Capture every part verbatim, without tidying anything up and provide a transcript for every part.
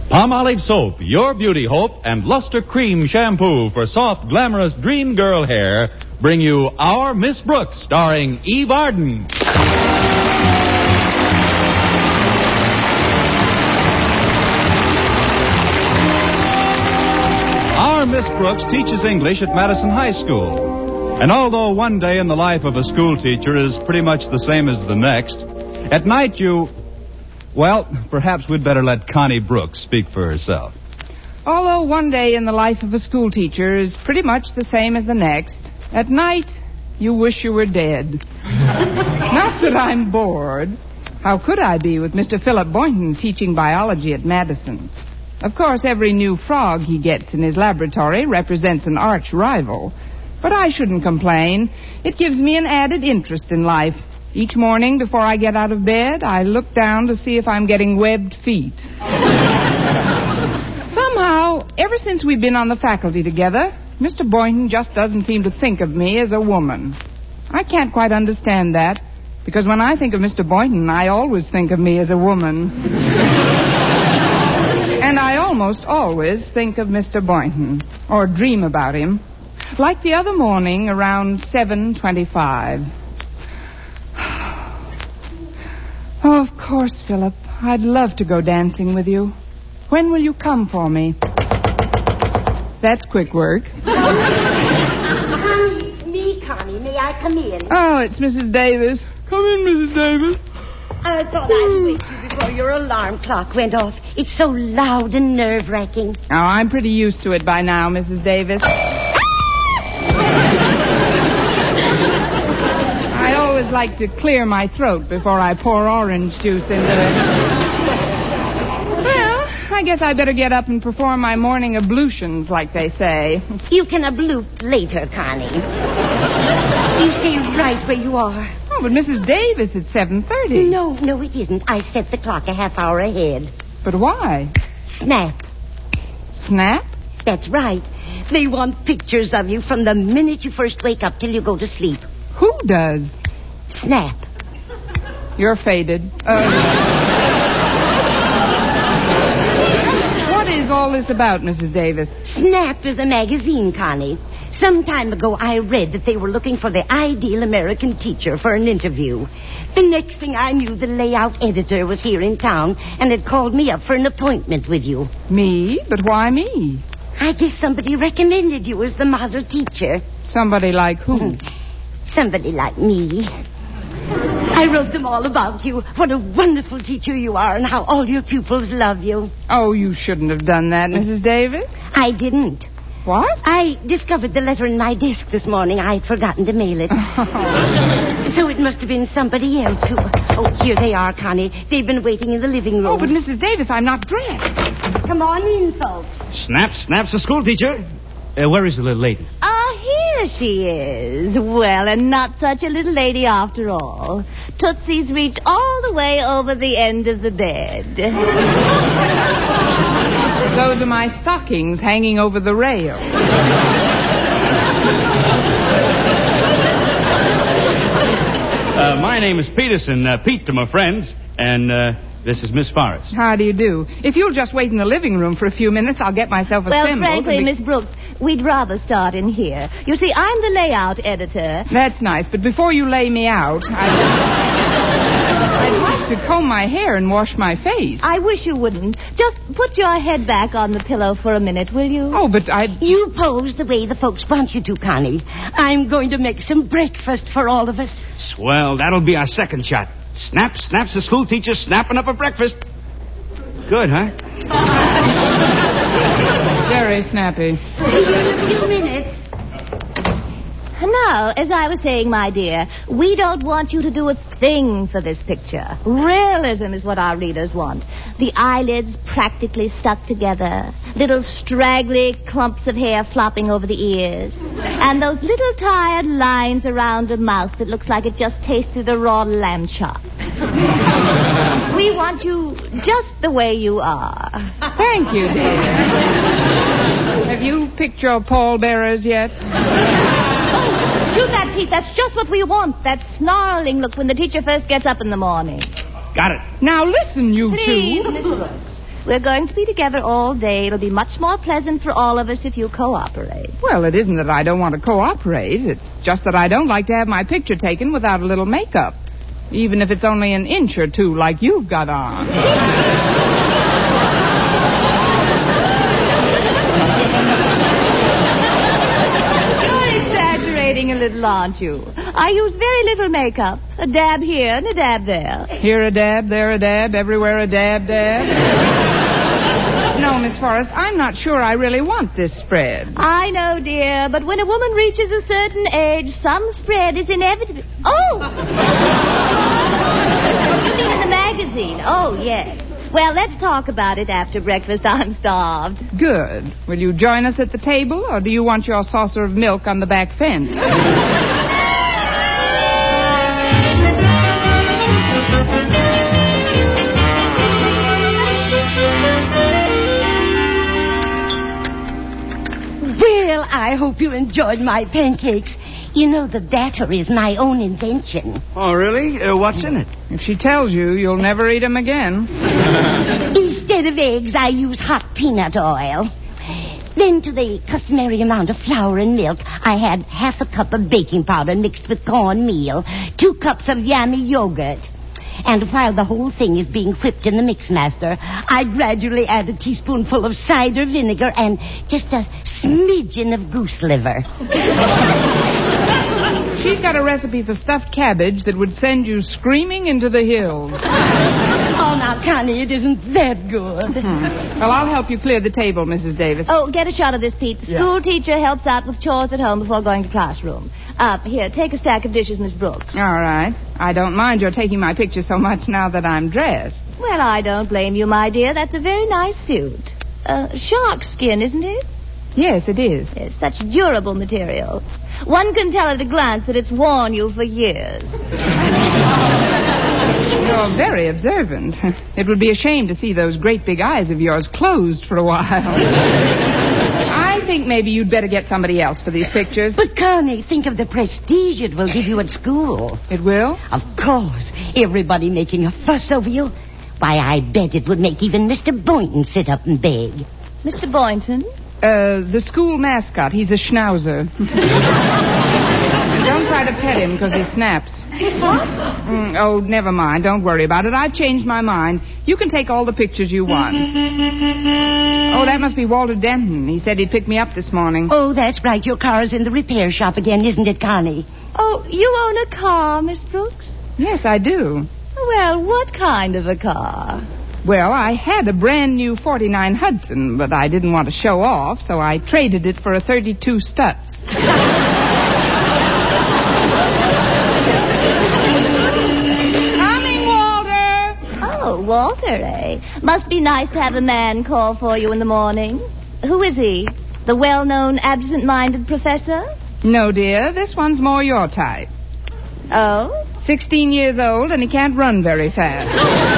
Palmolive Soap, Your Beauty Hope, and Luster Cream Shampoo for soft, glamorous dream girl hair bring you Our Miss Brooks, starring Eve Arden. Our Miss Brooks teaches English at Madison High School. And although one day in the life of a school teacher is pretty much the same as the next, at night you... Well, perhaps we'd better let Connie Brooks speak for herself. Although one day in the life of a school teacher is pretty much the same as the next, at night you wish you were dead. Not that I'm bored. How could I be with Mister Philip Boynton teaching biology at Madison? Of course, every new frog he gets in his laboratory represents an arch rival. But I shouldn't complain. It gives me an added interest in life. Each morning before I get out of bed, I look down to see if I'm getting webbed feet. Somehow, ever since we've been on the faculty together, Mister Boynton just doesn't seem to think of me as a woman. I can't quite understand that, because when I think of Mister Boynton, I always think of me as a woman. And I almost always think of Mister Boynton, or dream about him, like the other morning around seven twenty-five. Oh, of course, Philip. I'd love to go dancing with you. When will you come for me? That's quick work. Connie, it's me, Connie. May I come in? Oh, it's Missus Davis. Come in, Missus Davis. I thought I'd wake you before your alarm clock went off. It's so loud and nerve-wracking. Oh, I'm pretty used to it by now, Missus Davis. I always like to clear my throat before I pour orange juice into it. Well, I guess I better get up and perform my morning ablutions, like they say. You can ablute later, Connie. You stay right where you are. Oh, but Missus Davis, it's seven thirty. No, no, it isn't. I set the clock a half hour ahead. But why? Snap. Snap? That's right. They want pictures of you from the minute you first wake up till you go to sleep. Who does? Snap. You're faded. Uh, what is all this about, Missus Davis? Snap is a magazine, Connie. Some time ago, I read that they were looking for the ideal American teacher for an interview. The next thing I knew, the layout editor was here in town and had called me up for an appointment with you. Me? But why me? I guess somebody recommended you as the model teacher. Somebody like who? Somebody like me. I wrote them all about you. What a wonderful teacher you are and how all your pupils love you. Oh, you shouldn't have done that, Missus Davis. I didn't. What? I discovered the letter in my desk this morning. I'd forgotten to mail it. So it must have been somebody else who... Oh, here they are, Connie. They've been waiting in the living room. Oh, but Missus Davis, I'm not dressed. Come on in, folks. Snap, Snap's the school teacher. Uh, where is the little lady? Ah, here she is. Well, and not such a little lady after all. Tootsie's reached all the way over the end of the bed. Those are my stockings hanging over the rail. Uh, my name is Peterson, uh, Pete to my friends, and uh, this is Miss Forrest. How do you do? If you'll just wait in the living room for a few minutes, I'll get myself assembled. Well, frankly, be... Miss Brooks, we'd rather start in here. You see, I'm the layout editor. That's nice, but before you lay me out, I'd... I'd like to comb my hair and wash my face. I wish you wouldn't. Just put your head back on the pillow for a minute, will you? Oh, but I... You pose the way the folks want you to, Connie. I'm going to make some breakfast for all of us. Swell, that'll be our second shot. Snap, Snap's the school teacher snapping up a breakfast. Good, huh? Very snappy. See you in a few minutes. Now, as I was saying, my dear, we don't want you to do a thing for this picture. Realism is what our readers want. The eyelids practically stuck together, little straggly clumps of hair flopping over the ears, and those little tired lines around a mouth that looks like it just tasted a raw lamb chop. We want you just the way you are. Thank you, dear. Have you picked your pallbearers yet? Do that, Pete. That's just what we want. That snarling look when the teacher first gets up in the morning. Got it. Now listen, you Please, two. Miss Brooks. We're going to be together all day. It'll be much more pleasant for all of us if you cooperate. Well, it isn't that I don't want to cooperate. It's just that I don't like to have my picture taken without a little makeup. Even if it's only an inch or two like you've got on. You're exaggerating a little, aren't you? I use very little makeup. A dab here and a dab there. Here a dab, there a dab, everywhere a dab, dab. No, Miss Forrest, I'm not sure I really want this spread. I know, dear, but when a woman reaches a certain age, some spread is inevitable. Oh! You mean in the magazine? Oh, yes. Well, let's talk about it after breakfast. I'm starved. Good. Will you join us at the table, or do you want your saucer of milk on the back fence? Well, I hope you enjoyed my pancakes. You know, the batter is my own invention. Oh, really? Uh, what's in it? If she tells you, you'll never eat 'em again. Instead of eggs, I use hot peanut oil. Then to the customary amount of flour and milk, I had half a cup of baking powder mixed with cornmeal, two cups of yummy yogurt. And while the whole thing is being whipped in the mixmaster, I gradually add a teaspoonful of cider vinegar and just a smidgen of goose liver. She's got a recipe for stuffed cabbage that would send you screaming into the hills. Oh, now, Connie, it isn't that good. Hmm. Well, I'll help you clear the table, Missus Davis. Oh, get a shot of this, Pete. The school Yeah. teacher helps out with chores at home before going to classroom. Uh, here, take a stack of dishes, Miss Brooks. All right. I don't mind your taking my picture so much now that I'm dressed. Well, I don't blame you, my dear. That's a very nice suit. Uh, shark skin, isn't it? Yes, it is. It's such durable material. One can tell at a glance that it's worn you for years. You're very observant. It would be a shame to see those great big eyes of yours closed for a while. I think maybe you'd better get somebody else for these pictures. But, Connie, think of the prestige it will give you at school. It will? Of course. Everybody making a fuss over you. Why, I bet it would make even Mister Boynton sit up and beg. Mister Boynton? Uh, the school mascot. He's a schnauzer. And don't try to pet him because he snaps. What? Mm, oh, never mind. Don't worry about it. I've changed my mind. You can take all the pictures you want. Oh, that must be Walter Denton. He said he'd pick me up this morning. Oh, that's right. Your car's in the repair shop again, isn't it, Connie? Oh, you own a car, Miss Brooks? Yes, I do. Well, what kind of a car? Well, I had a brand new forty-nine Hudson, but I didn't want to show off, so I traded it for a thirty-two Stutz. Coming, Walter! Oh, Walter, eh? Must be nice to have a man call for you in the morning. Who is he? The well-known absent-minded professor? No, dear, this one's more your type. Oh? Sixteen years old, and he can't run very fast.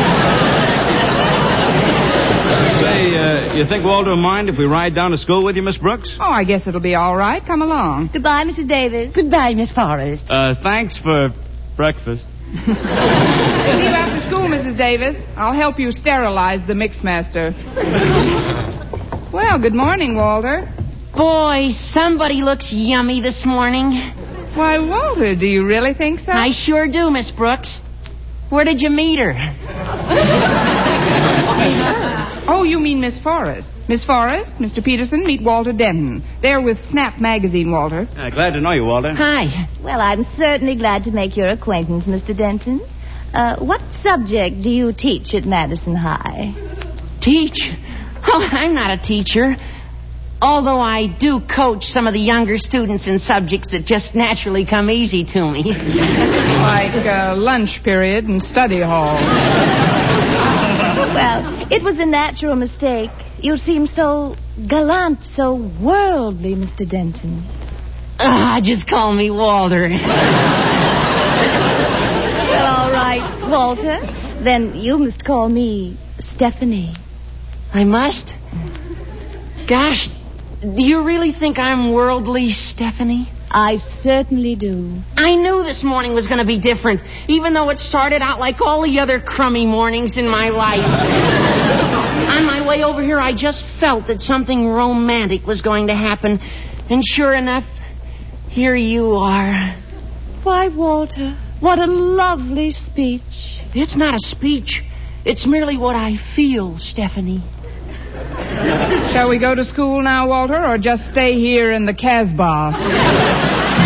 Say, uh, you think Walter will mind if we ride down to school with you, Miss Brooks? Oh, I guess it'll be all right. Come along. Goodbye, Missus Davis. Goodbye, Miss Forrest. Uh, thanks for breakfast. Leave after school, Missus Davis. I'll help you sterilize the mixmaster. Well, good morning, Walter. Boy, somebody looks yummy this morning. Why, Walter, do you really think so? I sure do, Miss Brooks. Where did you meet her? Oh, you mean Miss Forrest. Miss Forrest, Mister Peterson, meet Walter Denton. They're with Snap Magazine, Walter. Uh, glad to know you, Walter. Hi. Well, I'm certainly glad to make your acquaintance, Mister Denton. Uh, what subject do you teach at Madison High? Teach? Oh, I'm not a teacher. Although I do coach some of the younger students in subjects that just naturally come easy to me. Like uh, lunch period and study hall. Well, it was a natural mistake. You seem so gallant, so worldly, Mister Denton. Ah, just call me Walter. Well, all right, Walter. Then you must call me Stephanie. I must? Gosh, do you really think I'm worldly, Stephanie? I certainly do. I knew this morning was going to be different, even though it started out like all the other crummy mornings in my life. On my way over here, I just felt that something romantic was going to happen. And sure enough, here you are. Why, Walter, what a lovely speech. It's not a speech. It's merely what I feel, Stephanie. Shall we go to school now, Walter, or just stay here in the Casbah?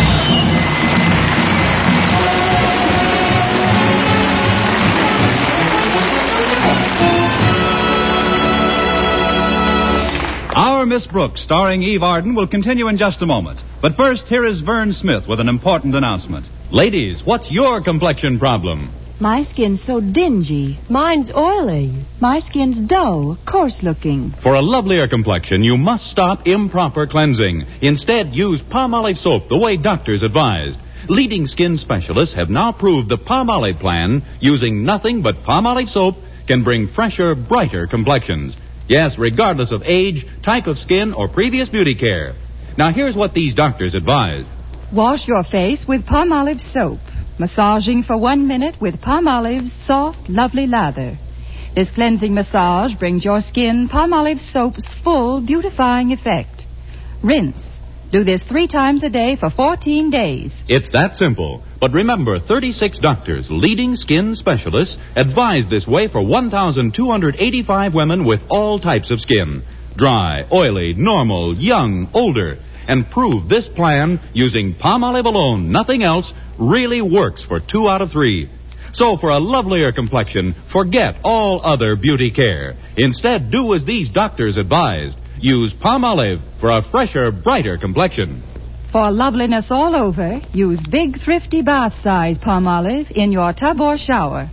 Our Miss Brooks, starring Eve Arden, will continue in just a moment. But first, here is Vern Smith with an important announcement. Ladies, what's your complexion problem? My skin's so dingy. Mine's oily. My skin's dull, coarse-looking. For a lovelier complexion, you must stop improper cleansing. Instead, use Palmolive soap the way doctors advised. Leading skin specialists have now proved the Palmolive plan, using nothing but Palmolive soap, can bring fresher, brighter complexions. Yes, regardless of age, type of skin, or previous beauty care. Now, here's what these doctors advise. Wash your face with Palmolive soap. Massaging for one minute with Palmolive's soft, lovely lather. This cleansing massage brings your skin Palmolive soap's full beautifying effect. Rinse. Do this three times a day for fourteen days. It's that simple. But remember, thirty-six doctors, leading skin specialists, advise this way for one thousand two hundred eighty-five women with all types of skin. Dry, oily, normal, young, older. And prove this plan, using Palmolive alone, nothing else, really works for two out of three. So for a lovelier complexion, forget all other beauty care. Instead, do as these doctors advised. Use Palmolive for a fresher, brighter complexion. For loveliness all over, use big, thrifty bath-size Palmolive in your tub or shower.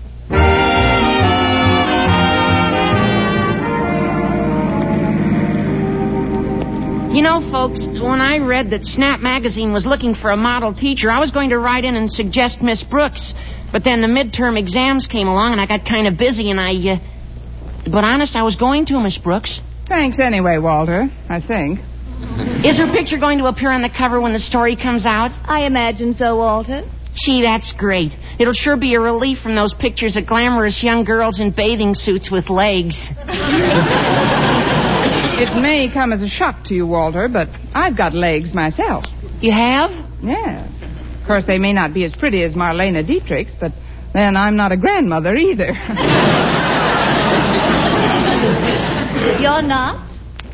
You know, folks, when I read that Snap Magazine was looking for a model teacher, I was going to write in and suggest Miss Brooks. But then the midterm exams came along, and I got kind of busy, and I... Uh... But honest, I was going to, Miss Brooks. Thanks anyway, Walter, I think. Is her picture going to appear on the cover when the story comes out? I imagine so, Walter. Gee, that's great. It'll sure be a relief from those pictures of glamorous young girls in bathing suits with legs. It may come as a shock to you, Walter, but I've got legs myself. You have? Yes. Of course, they may not be as pretty as Marlene Dietrich's, but then I'm not a grandmother either. You're not?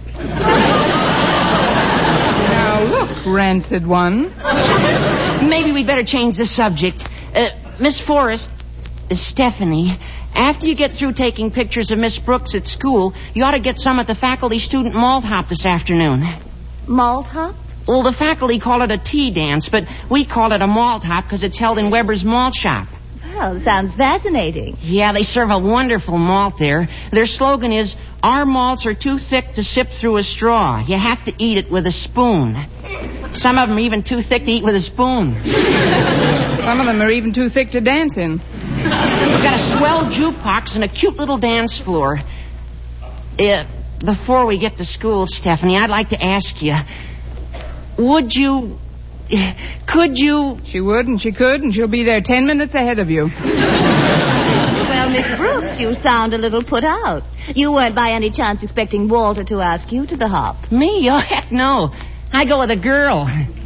Now, look, rancid one. Maybe we'd better change the subject. Uh, Miss Forrest, uh, Stephanie, after you get through taking pictures of Miss Brooks at school, you ought to get some at the faculty student malt hop this afternoon. Malt hop? Well, the faculty call it a tea dance, but we call it a malt hop because it's held in Weber's malt shop. Well, sounds fascinating. Yeah, they serve a wonderful malt there. Their slogan is, our malts are too thick to sip through a straw. You have to eat it with a spoon. Some of them are even too thick to eat with a spoon. Some of them are even too thick to dance in. We've got a swell jukebox and a cute little dance floor. Uh, before we get to school, Stephanie, I'd like to ask you, would you... Could you... She would and she could, and she'll be there ten minutes ahead of you. Well, Miss Brooks, you sound a little put out. You weren't by any chance expecting Walter to ask you to the hop. Me? Oh, heck no. I go with a girl.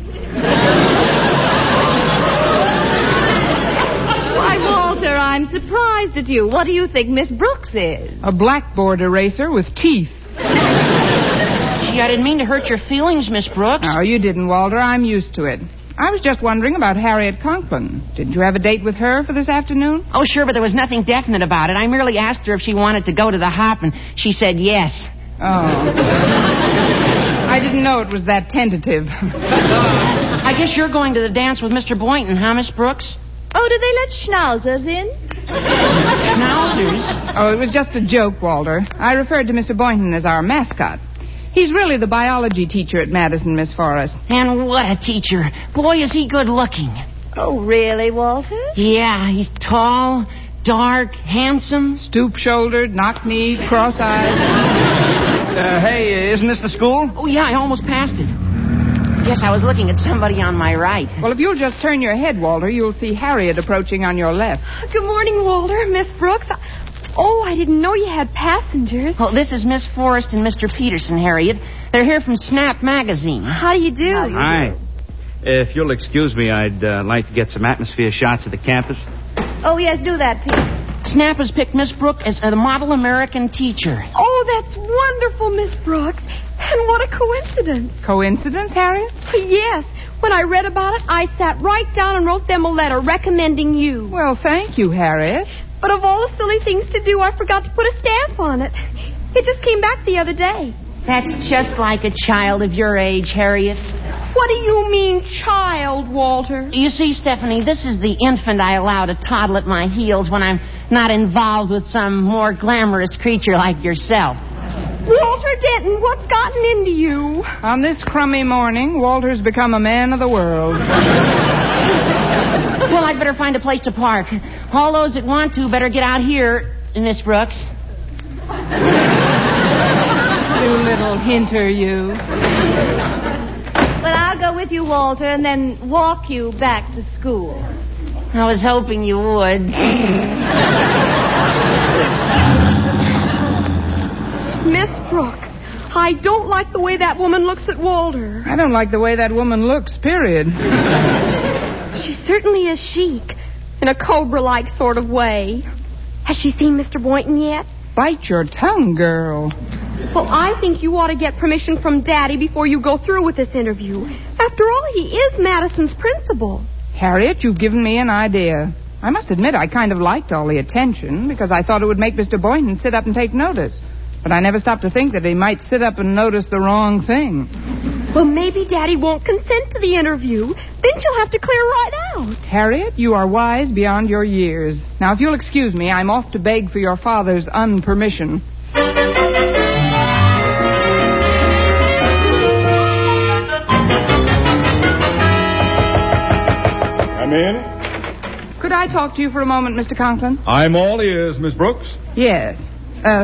Why, Walter, I'm surprised at you. What do you think Miss Brooks is? A blackboard eraser with teeth. Gee, I didn't mean to hurt your feelings, Miss Brooks. No, you didn't, Walter. I'm used to it. I was just wondering about Harriet Conklin. Didn't you have a date with her for this afternoon? Oh, sure, but there was nothing definite about it. I merely asked her if she wanted to go to the hop, and she said yes. Oh. I didn't know it was that tentative. I guess you're going to the dance with Mister Boynton, huh, Miss Brooks? Oh, did they let schnauzers in? Schnauzers? Oh, it was just a joke, Walter. I referred to Mister Boynton as our mascot. He's really the biology teacher at Madison, Miss Forrest. And what a teacher. Boy, is he good looking. Oh, really, Walter? Yeah, he's tall, dark, handsome. Stoop-shouldered, knock-kneed, cross-eyed. Uh, hey, isn't this the school? Oh, yeah, I almost passed it. Guess I was looking at somebody on my right. Well, if you'll just turn your head, Walter, you'll see Harriet approaching on your left. Good morning, Walter. Miss Brooks. Oh, I didn't know you had passengers. Oh, this is Miss Forrest and Mister Peterson, Harriet. They're here from Snap Magazine. How do you do? How do you Hi. do? If you'll excuse me, I'd uh, like to get some atmosphere shots of the campus. Oh, yes, do that, Pete. Snap has picked Miss Brooks as a model American teacher. Oh, that's wonderful, Miss Brooks. And what a coincidence. Coincidence, Harriet? Yes. When I read about it, I sat right down and wrote them a letter recommending you. Well, thank you, Harriet. But of all the silly things to do, I forgot to put a stamp on it. It just came back the other day. That's just like a child of your age, Harriet. What do you mean, child, Walter? You see, Stephanie, this is the infant I allow to toddle at my heels when I'm not involved with some more glamorous creature like yourself. Walter Denton, what's gotten into you? On this crummy morning, Walter's become a man of the world. Well, I'd better find a place to park. All those that want to better get out here, Miss Brooks. You little hinter, you. Well, I'll go with you, Walter, and then walk you back to school. I was hoping you would. Miss Brooks, I don't like the way that woman looks at Walter. I don't like the way that woman looks, period. She certainly is chic, in a Cobra-like sort of way. Has she seen Mister Boynton yet? Bite your tongue, girl. Well, I think you ought to get permission from Daddy before you go through with this interview. After all, he is Madison's principal. Harriet, you've given me an idea. I must admit I kind of liked all the attention because I thought it would make Mister Boynton sit up and take notice. But I never stopped to think that he might sit up and notice the wrong thing. Well, maybe Daddy won't consent to the interview. Then she'll have to clear right out. Harriet, you are wise beyond your years. Now, if you'll excuse me, I'm off to beg for your father's unpermission. Come in. Could I talk to you for a moment, Mister Conklin? I'm all ears, Miss Brooks. Yes. Uh,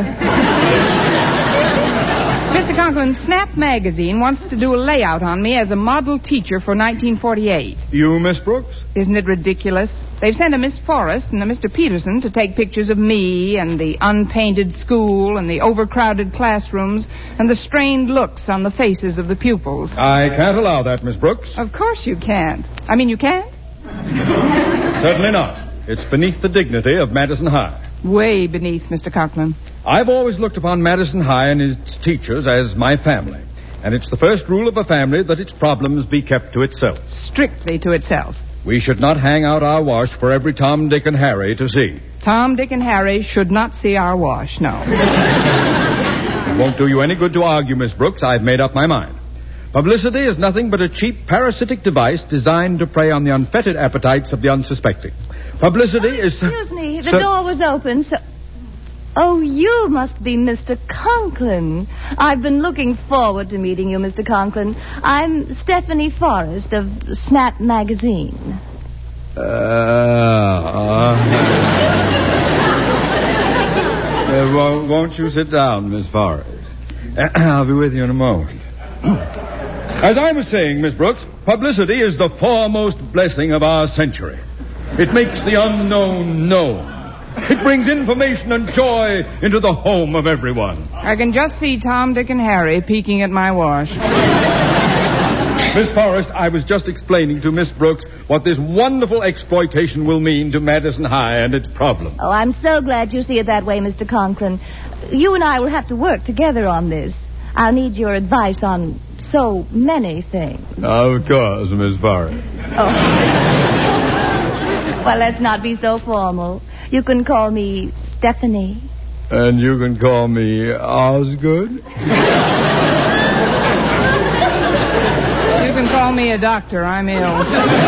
Mister Conklin, Snap Magazine wants to do a layout on me as a model teacher for nineteen forty-eight. You, Miss Brooks? Isn't it ridiculous? They've sent a Miss Forrest and a Mister Peterson to take pictures of me and the unpainted school and the overcrowded classrooms and the strained looks on the faces of the pupils. I can't allow that, Miss Brooks. Of course you can't. I mean, you can't? Certainly not. It's beneath the dignity of Madison High. Way beneath, Mister Conklin. I've always looked upon Madison High and its teachers as my family. And it's the first rule of a family that its problems be kept to itself. Strictly to itself. We should not hang out our wash for every Tom, Dick, and Harry to see. Tom, Dick, and Harry should not see our wash, no. It won't do you any good to argue, Miss Brooks. I've made up my mind. Publicity is nothing but a cheap parasitic device designed to prey on the unfettered appetites of the unsuspecting. Publicity is... Excuse me, the so... door was open, so... Oh, you must be Mister Conklin. I've been looking forward to meeting you, Mister Conklin. I'm Stephanie Forrest of Snap Magazine. Uh, uh, uh, won't, won't you sit down, Miss Forrest? I'll be with you in a moment. As I was saying, Miss Brooks, publicity is the foremost blessing of our century. It makes the unknown known. It brings information and joy into the home of everyone. I can just see Tom, Dick, and Harry peeking at my wash. Miss Forrest, I was just explaining to Miss Brooks what this wonderful exploitation will mean to Madison High and its problems. Oh, I'm so glad you see it that way, Mister Conklin. You and I will have to work together on this. I'll need your advice on so many things. Of course, Miss Forrest. Oh. Well, let's not be so formal. You can call me Stephanie. And you can call me Osgood. You can call me a doctor. I'm ill.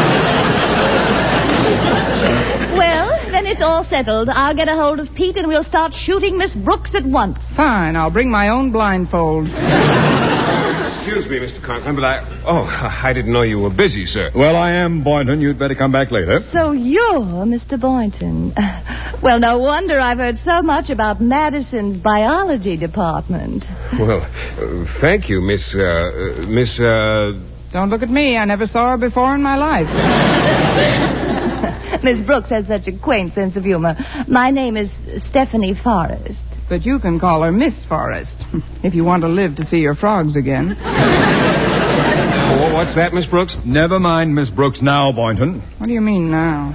Well, then it's all settled. I'll get a hold of Pete and we'll start shooting Miss Brooks at once. Fine. I'll bring my own blindfold. Excuse me, Mister Conklin, but I... Oh, I didn't know you were busy, sir. Well, I am Boynton. You'd better come back later. So you're Mister Boynton. Well, no wonder I've heard so much about Madison's biology department. Well, uh, thank you, Miss... Uh, uh, Miss... Uh... Don't look at me. I never saw her before in my life. Miss Brooks has such a quaint sense of humor. My name is Stephanie Forrest. But you can call her Miss Forrest, if you want to live to see your frogs again. Oh, what's that, Miss Brooks? Never mind Miss Brooks now, Boynton. What do you mean now?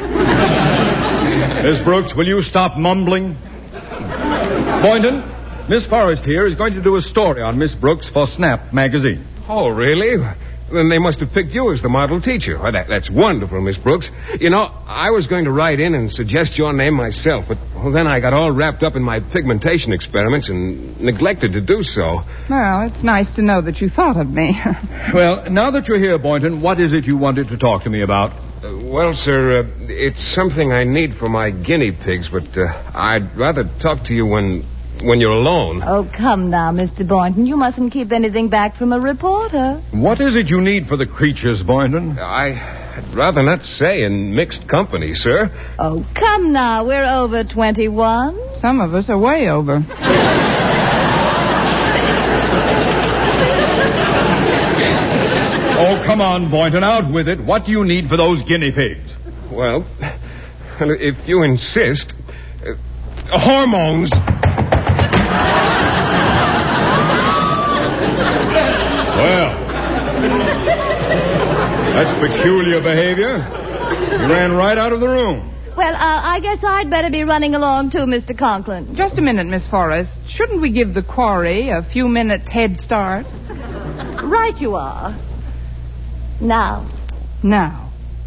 Miss Brooks, will you stop mumbling? Boynton, Miss Forrest here is going to do a story on Miss Brooks for Snap magazine. Oh, really? Then they must have picked you as the model teacher. Well, that, that's wonderful, Miss Brooks. You know, I was going to write in and suggest your name myself, but well, then I got all wrapped up in my pigmentation experiments and neglected to do so. Well, it's nice to know that you thought of me. Well, now that you're here, Boynton, what is it you wanted to talk to me about? Uh, well, sir, uh, it's something I need for my guinea pigs, but uh, I'd rather talk to you when... when you're alone. Oh, come now, Mister Boynton. You mustn't keep anything back from a reporter. What is it you need for the creatures, Boynton? I, I'd rather not say in mixed company, sir. Oh, come now. We're over twenty-one. Some of us are way over. Oh, come on, Boynton. Out with it. What do you need for those guinea pigs? Well, if you insist. Uh, hormones. Well, that's peculiar behavior. You ran right out of the room. Well, uh, I guess I'd better be running along too, Mister Conklin. Just a minute, Miss Forrest. Shouldn't we give the quarry a few minutes head start? Right you are. Now. Now.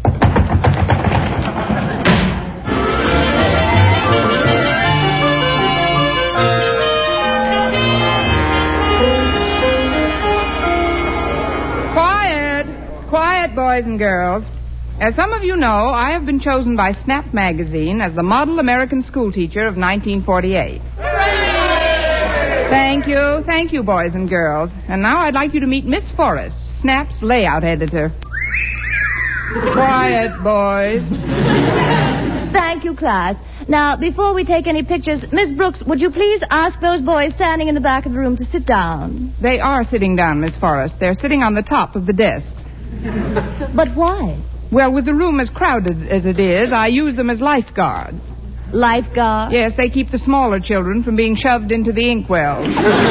Quiet, boys and girls. As some of you know, I have been chosen by Snap magazine as the model American schoolteacher of nineteen forty-eight. Hooray! Thank you, thank you, boys and girls. And now I'd like you to meet Miss Forrest, Snap's layout editor. Quiet, boys. Thank you, class. Now, before we take any pictures, Miss Brooks, would you please ask those boys standing in the back of the room to sit down? They are sitting down, Miss Forrest. They're sitting on the top of the desks. But why? Well, with the room as crowded as it is, I use them as lifeguards. Lifeguards? Yes, they keep the smaller children from being shoved into the inkwells.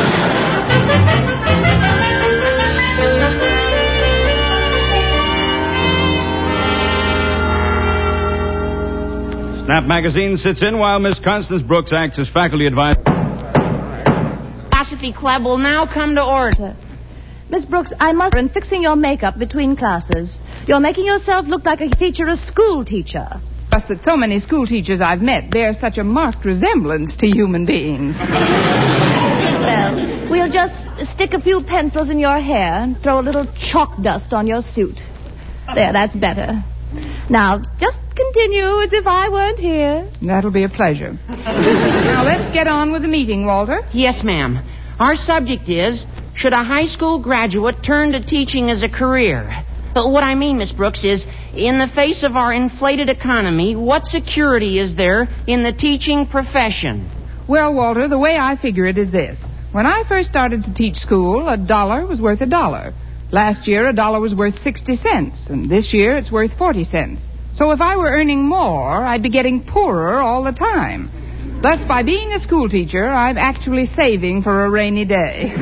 Snap magazine sits in while Miss Constance Brooks acts as faculty advisor. Philosophy Club will now come to order. Miss Brooks, I must... in fixing your makeup between classes. You're making yourself look like a teacher, a school teacher. Just that so many school teachers I've met bear such a marked resemblance to human beings. Well, we'll just stick a few pencils in your hair and throw a little chalk dust on your suit. There, that's better. Now, just continue as if I weren't here. That'll be a pleasure. Now, let's get on with the meeting, Walter. Yes, ma'am. Our subject is... should a high school graduate turn to teaching as a career? But what I mean, Miss Brooks, is in the face of our inflated economy, what security is there in the teaching profession? Well, Walter, the way I figure it is this. When I first started to teach school, a dollar was worth a dollar. Last year, a dollar was worth sixty cents, and this year it's worth forty cents. So if I were earning more, I'd be getting poorer all the time. Thus, by being a school teacher, I'm actually saving for a rainy day.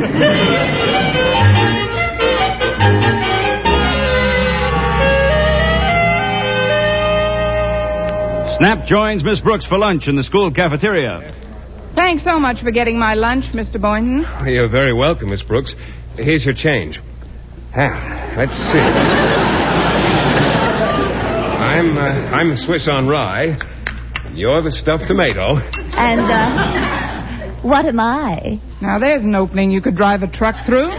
Snap joins Miss Brooks for lunch in the school cafeteria. Thanks so much for getting my lunch, Mister Boynton. You're very welcome, Miss Brooks. Here's your change. Ah, let's see. I'm uh, I'm Swiss on rye. You're the stuffed tomato. And, uh, what am I? Now, there's an opening you could drive a truck through.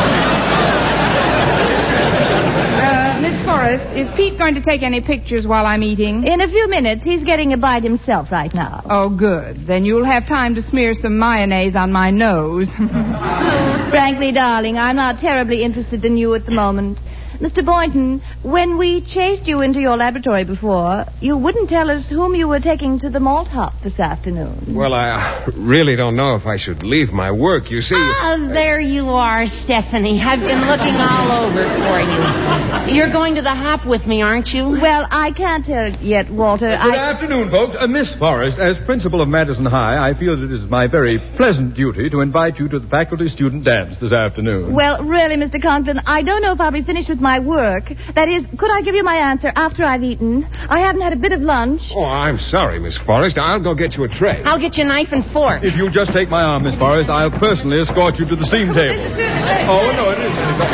uh, Miss Forrest, is Pete going to take any pictures while I'm eating? In a few minutes. He's getting a bite himself right now. Oh, good. Then you'll have time to smear some mayonnaise on my nose. Frankly, darling, I'm not terribly interested in you at the moment. Mister Boynton, When we chased you into your laboratory before, you wouldn't tell us whom you were taking to the malt hop this afternoon. Well, I really don't know if I should leave my work, you see. Oh, there you are, Stephanie. I've been looking all over for you. You're going to the hop with me, aren't you? Well, I can't tell yet, Walter. Good I... afternoon, folks. Uh, Miss Forrest, as principal of Madison High, I feel it is my very pleasant duty to invite you to the faculty-student dance this afternoon. Well, really, Mister Conklin, I don't know if I'll be finished with my work. That is, could I give you my answer after I've eaten? I haven't had a bit of lunch. Oh, I'm sorry, Miss Forrest. I'll go get you a tray. I'll get you a knife and fork. If you'll just take my arm, Miss Forrest, I'll personally escort you to the steam table. Oh, no, it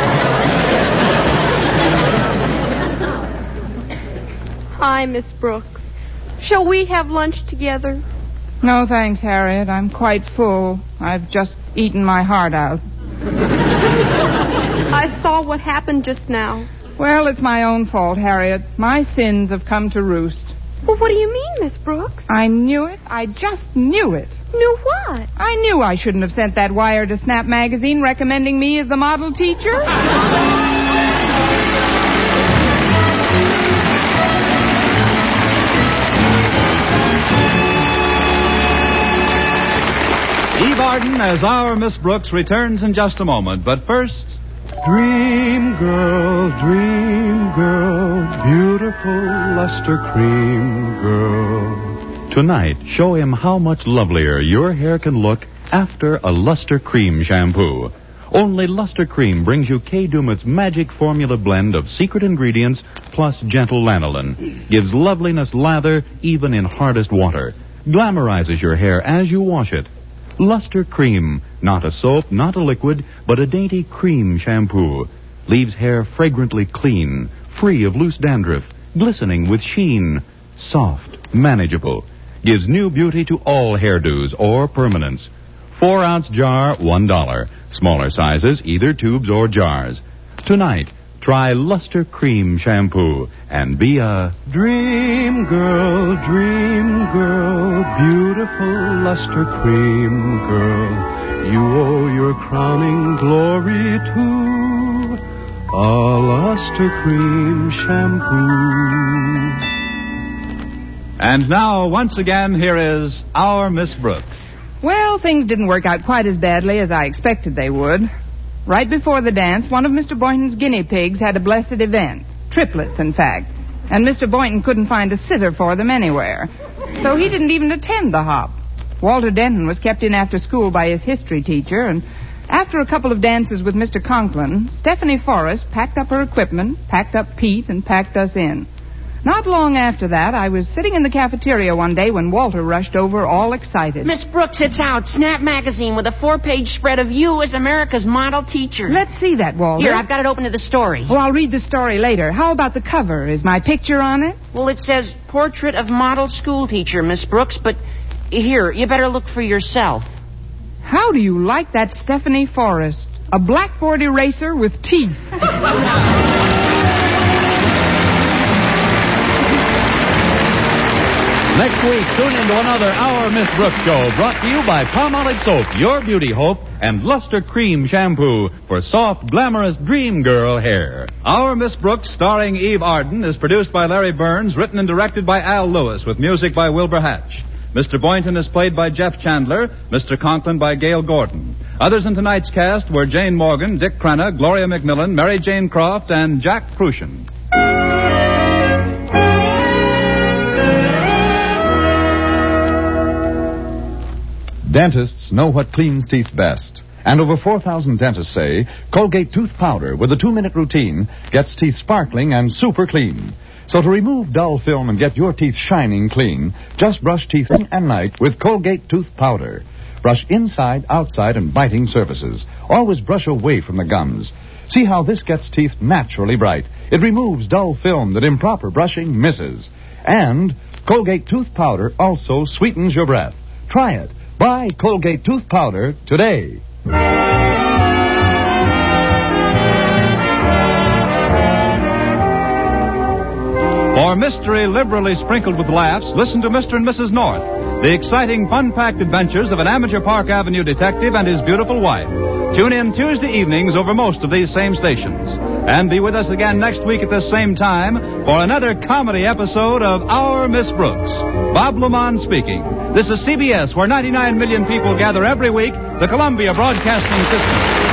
is. Hi, Miss Brooks. Shall we have lunch together? No, thanks, Harriet. I'm quite full. I've just eaten my heart out. I saw what happened just now. Well, it's my own fault, Harriet. My sins have come to roost. Well, what do you mean, Miss Brooks? I knew it. I just knew it. Knew what? I knew I shouldn't have sent that wire to Snap Magazine recommending me as the model teacher. Eve Arden as our Miss Brooks returns in just a moment. But first... Dream girl, dream girl, beautiful luster cream girl. Tonight, show him how much lovelier your hair can look after a Luster Cream shampoo. Only Luster Cream brings you Kay Daumit's magic formula blend of secret ingredients plus gentle lanolin. Gives loveliness lather even in hardest water. Glamorizes your hair as you wash it. Luster Cream, not a soap, not a liquid, but a dainty cream shampoo. Leaves hair fragrantly clean, free of loose dandruff, glistening with sheen. Soft, manageable. Gives new beauty to all hairdos or permanents. Four ounce jar, one dollar. Smaller sizes, either tubes or jars. Tonight, try Luster Cream shampoo and be a dream girl, dream girl, beautiful luster cream girl. You owe your crowning glory to a Luster Cream shampoo. And now, once again, here is our Miss Brooks. Well, things didn't work out quite as badly as I expected they would. Right before the dance, one of Mister Boynton's guinea pigs had a blessed event. Triplets, in fact. And Mister Boynton couldn't find a sitter for them anywhere. So he didn't even attend the hop. Walter Denton was kept in after school by his history teacher, and after a couple of dances with Mister Conklin, Stephanie Forrest packed up her equipment, packed up Pete, and packed us in. Not long after that, I was sitting in the cafeteria one day when Walter rushed over all excited. Miss Brooks, it's out. Snap Magazine with a four-page spread of you as America's model teacher. Let's see that, Walter. Here, I've got it open to the story. Oh, I'll read the story later. How about the cover? Is my picture on it? Well, it says Portrait of Model School Teacher, Miss Brooks, but here, you better look for yourself. How do you like that Stephanie Forrest? A blackboard eraser with teeth. Next week, tune in to another Our Miss Brooks show brought to you by Palmolive Soap, your beauty hope, and Luster Cream Shampoo for soft, glamorous dream girl hair. Our Miss Brooks, starring Eve Arden, is produced by Larry Burns, written and directed by Al Lewis, with music by Wilbur Hatch. Mister Boynton is played by Jeff Chandler, Mister Conklin by Gail Gordon. Others in tonight's cast were Jane Morgan, Dick Crenna, Gloria McMillan, Mary Jane Croft, and Jack Crucian. Dentists know what cleans teeth best. And over four thousand dentists say Colgate Tooth Powder with a two-minute routine gets teeth sparkling and super clean. So to remove dull film and get your teeth shining clean, just brush teeth day and night with Colgate Tooth Powder. Brush inside, outside, and biting surfaces. Always brush away from the gums. See how this gets teeth naturally bright. It removes dull film that improper brushing misses. And Colgate Tooth Powder also sweetens your breath. Try it. Buy Colgate Tooth Powder today. For mystery liberally sprinkled with laughs, listen to Mister and Missus North, the exciting, fun-packed adventures of an amateur Park Avenue detective and his beautiful wife. Tune in Tuesday evenings over most of these same stations. And be with us again next week at this same time for another comedy episode of Our Miss Brooks. Bob Lamont speaking. This is C B S, where ninety-nine million people gather every week, the Columbia Broadcasting System.